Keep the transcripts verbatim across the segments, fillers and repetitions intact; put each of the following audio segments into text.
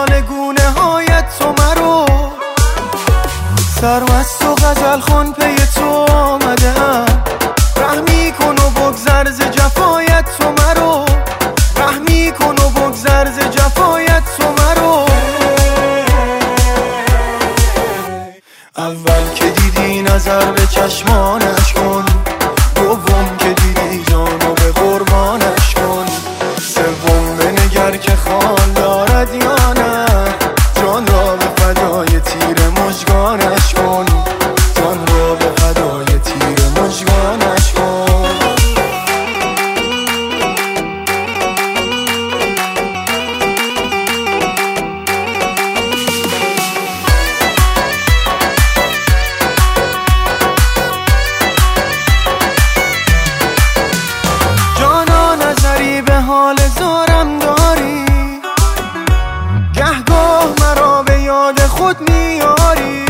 حال گونه هایت تو مرو، سرمست و غزل خون پی تو آمدم. رحمی کن و بگذر ز جفایت تو مرو، رحمی کن و بگذر ز جفایت تو مرو. اول که دیدی نظر به چشمانش کن، دوم که دیدی جانو به قربانش کن، سوم بنگر که خال دارد یا نه، جان را به فدای تیر مژگانش کن، جان را به فدای تیر مژگانش کن. به حال زارم داری، گهگاه مرا به یاد خود میاری.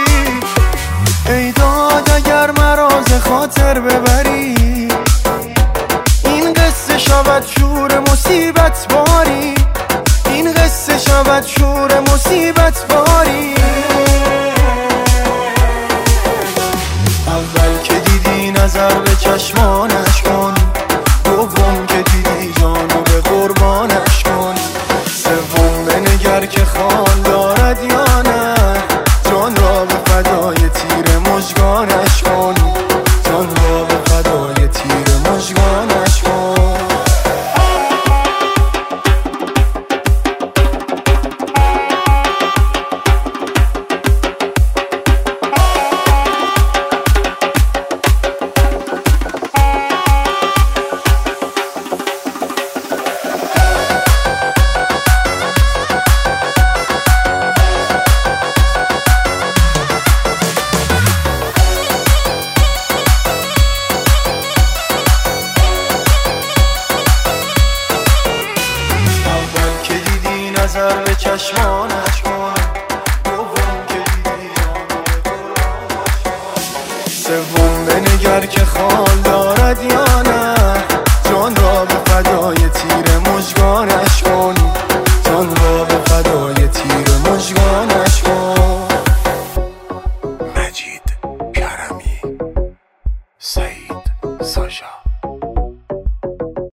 ای داد اگر مرا ز خاطر ببری، این قصه شود شور مصیبت باری، این قصه شود شور مصیبت باری. اول که دیدی نظر به چشمانش کن، دوم که دیدی جانو به قربانش کن، سوم بنگر که خال دارد یا نه، جان را به فدای تیر مژگانش کن، جان را به فدای تیر مژگانش کن. نظر به چشمانش کن، دوم که دیدی جانو به قربانش کن، سوم بنگر که خال دارد یا نه، جان را به فدای تیر مژگانش کن، جان را به فدای تیر مژگانش کن. مجید کرمی، سعید ساشا.